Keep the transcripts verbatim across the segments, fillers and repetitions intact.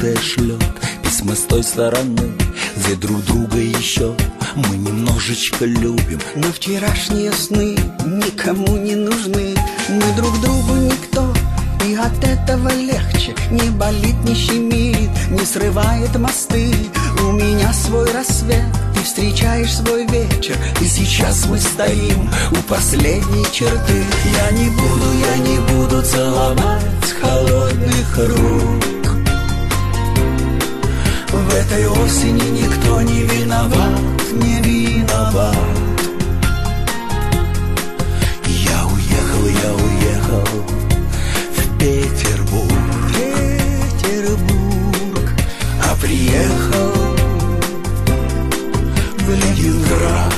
желтое шлет письма с той стороны, где друг друга еще мы немножечко любим. Но вчерашние сны никому не нужны. Мы друг другу никто, и от этого легче. Не болит, не щемит, не срывает мосты. У меня свой рассвет, ты встречаешь свой вечер. И сейчас мы стоим у последней черты. Я не буду, я не буду целовать холодных рук. В этой осени никто не виноват, не виноват. Я уехал, я уехал в Петербург, Петербург, а приехал в Ленинград.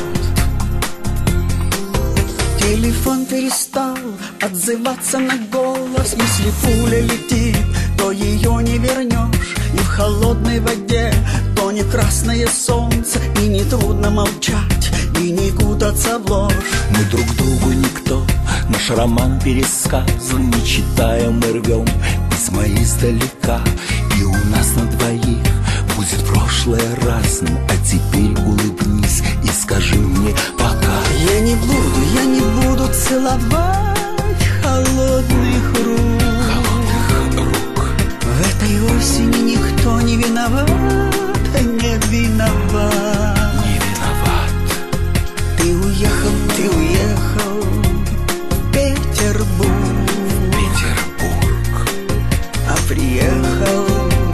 Телефон перестал отзываться на голос. Если пуля летит, то ее не вернешь. И в холодной воде тонет красное солнце. И нетрудно молчать, и не кутаться в ложь. Мы друг другу никто, наш роман пересказан. Не читая, мы рвем письма издалека. И у нас на двоих будет прошлое разным. А теперь улыбнись и скажи мне пока. Я не буду, я не буду целовать холодных рук. Холодных рук. В этой осени никто не виноват, не виноват. Не виноват. Ты уехал, ты уехал в Петербург, Петербург, а приехал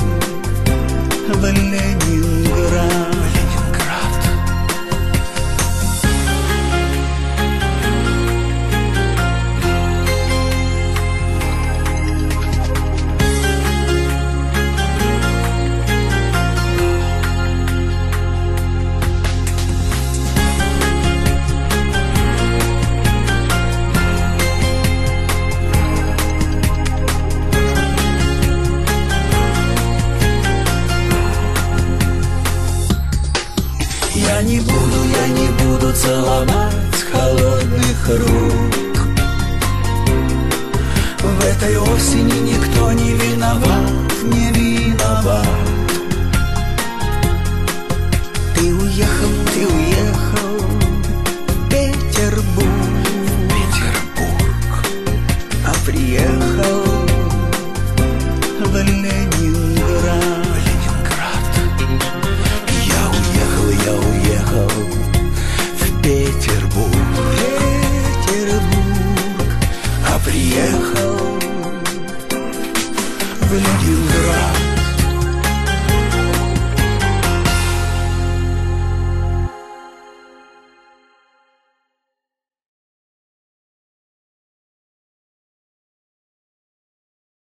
в Ленинград. Ленинград. Я не буду, я не буду целовать холодных рук. В этой осени никто не виноват, не виноват. Ты уехал, ты уехал